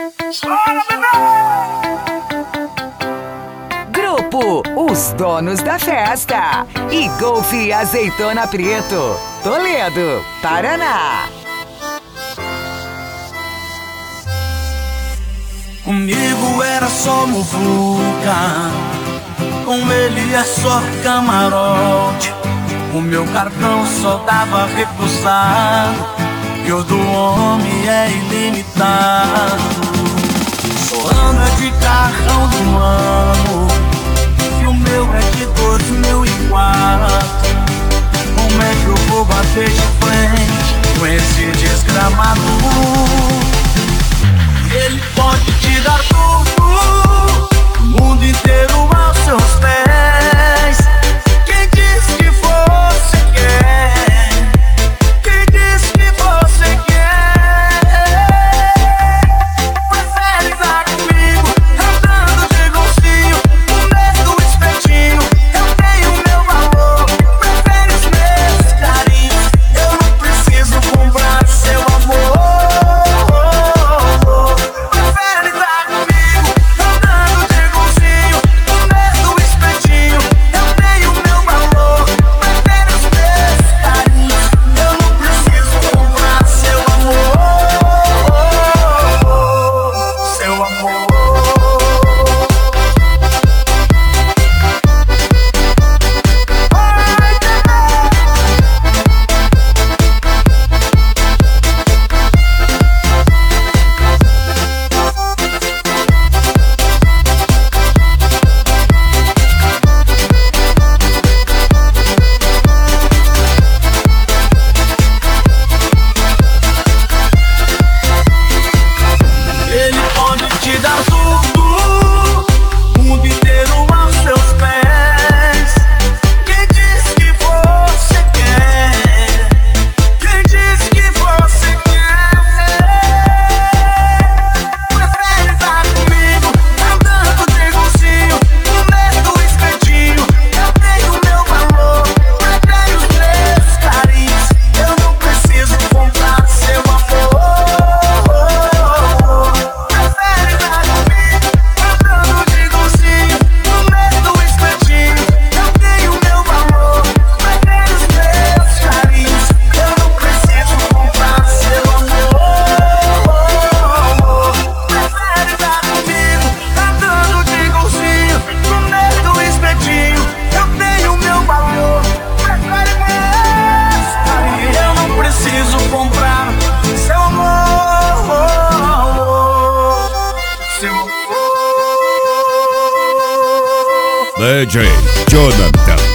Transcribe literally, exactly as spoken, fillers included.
Grupo Os Donos da Festa e Golf Azeitona Preto, Toledo, Paraná. Comigo era só muvuca, com ele é só camarote. O meu cartão só dava recusado e o do homem é ilimitado. Só anda de carrão do ano e o meu é de dois mil e quatro. Como é que eu vou bater de frente com esse desgramado? Ele pode te dar tudo, o mundo inteiro aos seus pés. Quem disse que você quer? Quem disse que você quer? Prefere estar comigo, andando de golfinho, no meio do espetinho. Eu tenho meu valor, prefere os meus carinhos. Eu não preciso comprar seu amor. D J Jonathan.